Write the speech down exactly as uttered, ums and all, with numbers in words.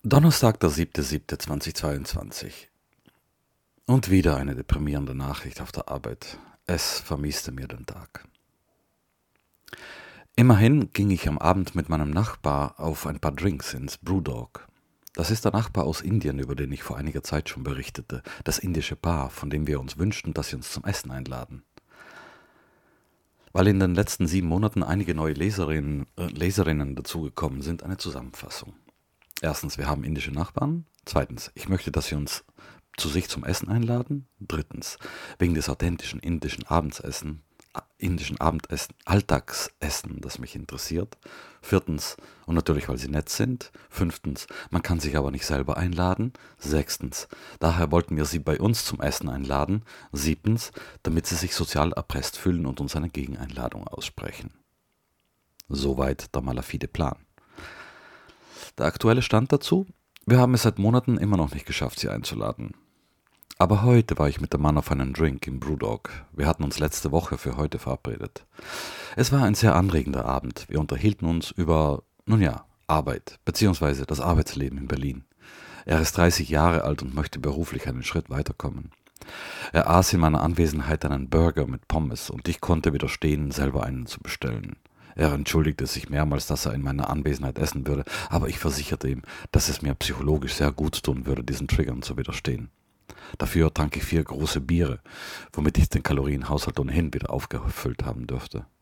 Donnerstag, der siebter siebter zweitausendzweiundzwanzig. Und wieder eine deprimierende Nachricht auf der Arbeit. Es vermieste mir den Tag. Immerhin ging ich am Abend mit meinem Nachbar auf ein paar Drinks ins Brewdog. Das ist der Nachbar aus Indien, über den ich vor einiger Zeit schon berichtete. Das indische Paar, von dem wir uns wünschten, dass sie uns zum Essen einladen. Weil in den letzten sieben Monaten einige neue Leserinnen, äh, Leserinnen dazugekommen sind, eine Zusammenfassung. Erstens, wir haben indische Nachbarn. Zweitens, ich möchte, dass sie uns zu sich zum Essen einladen. Drittens, wegen des authentischen indischen Abendsessen, äh, indischen Abendessen, Alltagsessen, das mich interessiert. Viertens, und natürlich, weil sie nett sind. Fünftens, man kann sich aber nicht selber einladen. Sechstens, daher wollten wir sie bei uns zum Essen einladen. Siebtens, damit sie sich sozial erpresst fühlen und uns eine Gegeneinladung aussprechen. Soweit der malafide Plan. Der aktuelle Stand dazu? Wir haben es seit Monaten immer noch nicht geschafft, sie einzuladen. Aber heute war ich mit dem Mann auf einen Drink im Brewdog. Wir hatten uns letzte Woche für heute verabredet. Es war ein sehr anregender Abend. Wir unterhielten uns über, nun ja, Arbeit, beziehungsweise das Arbeitsleben in Berlin. Er ist dreißig Jahre alt und möchte beruflich einen Schritt weiterkommen. Er aß in meiner Anwesenheit einen Burger mit Pommes und ich konnte widerstehen, selber einen zu bestellen. Er entschuldigte sich mehrmals, dass er in meiner Anwesenheit essen würde, aber ich versicherte ihm, dass es mir psychologisch sehr gut tun würde, diesen Triggern zu widerstehen. Dafür trank ich vier große Biere, womit ich den Kalorienhaushalt ohnehin wieder aufgefüllt haben dürfte.